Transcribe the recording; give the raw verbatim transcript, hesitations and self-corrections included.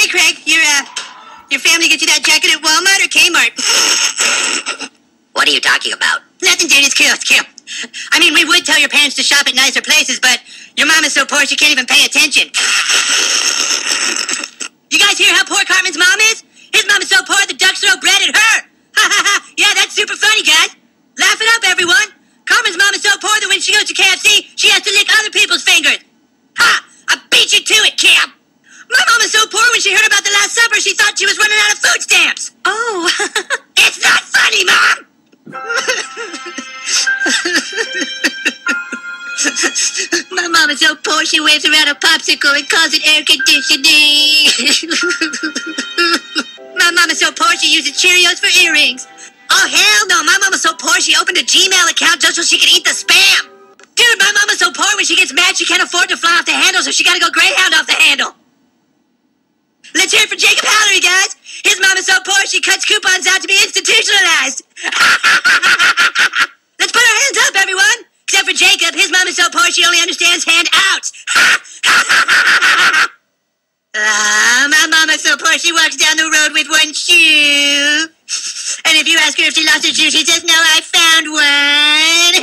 Hey, Craig, your, uh, your family get you that jacket at Walmart or Kmart? What are you talking about? Nothing, dude. It's cool. It's cool. I mean, we would tell your parents to shop at nicer places, but your mom is so poor she can't even pay attention. You guys hear how poor Cartman's mom is? His mom is so poor the ducks throw bread at her. Ha ha ha. Yeah, that's super funny, guys. Laugh it up, everyone. Cartman's mom is so poor that when she goes to K F C, she has to lick other people's fingers. Ha! I beat you to it, Cam. My mom is so poor when she heard about the Last Supper, she thought she was running out of food stamps. Oh. It's not funny, Mom! My mom is so poor she waves around a popsicle and calls it air conditioning. My mom is so poor she uses Cheerios for earrings. Oh, hell no. My mom is so poor she opened a Gmail account just so she could eat the spam. Dude, my mom is so poor when she gets mad she can't afford to fly off the handle, so she gotta go Greyhound off the handle. Let's hear it for Jacob Hallery, guys. His mom is so poor she cuts coupons out to be institutionalized. Let's put our hands up, everyone. Except for Jacob, his mom is so poor she only understands handouts. Ah, my mom is so poor she walks down the road with one shoe. And if you ask her if she lost her shoe, she says, no, I found one.